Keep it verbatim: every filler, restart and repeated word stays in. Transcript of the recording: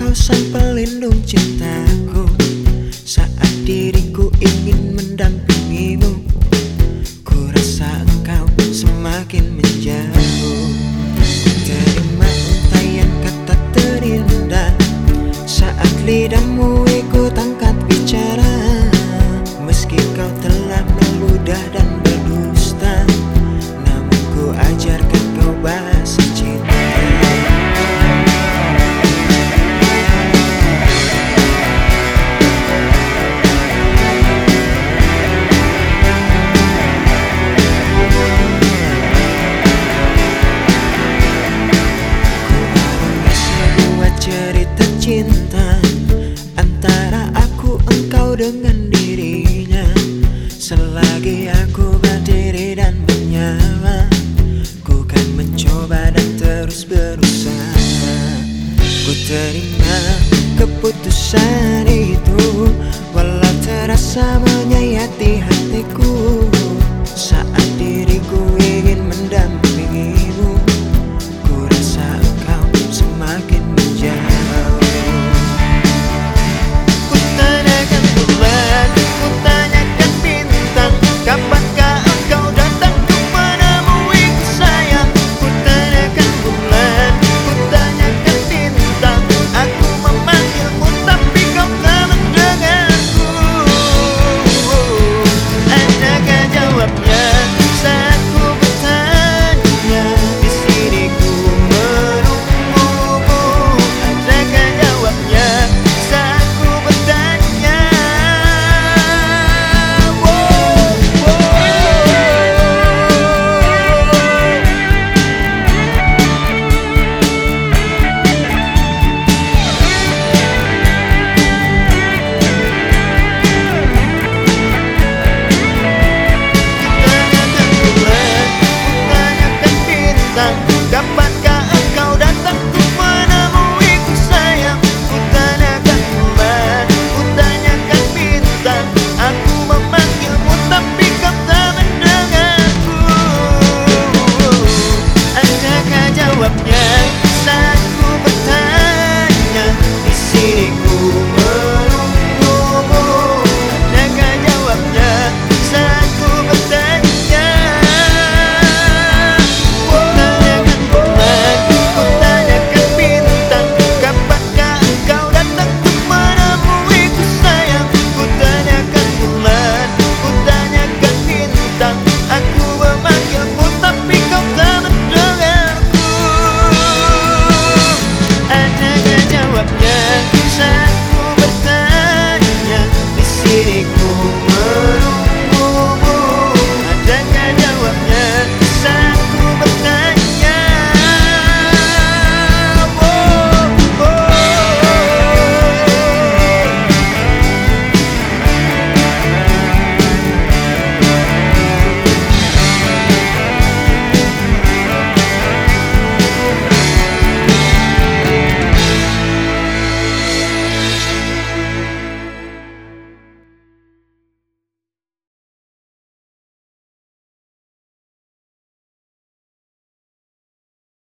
engkau sang pelindung cintaku. Saat diriku ingin mendampingimu, ku rasa engkau semakin menjauh. Terima untayan kata terindah saat lidahmu ikut angkat bicara. Meski kau telah meludah dan berdusta, namun ku ajarkan kau bahasa cinta. Cerita cinta antara aku engkau dengan dirinya. Selagi aku berdiri dan menyala, ku kan mencoba dan terus berusaha. Ku terima keputusan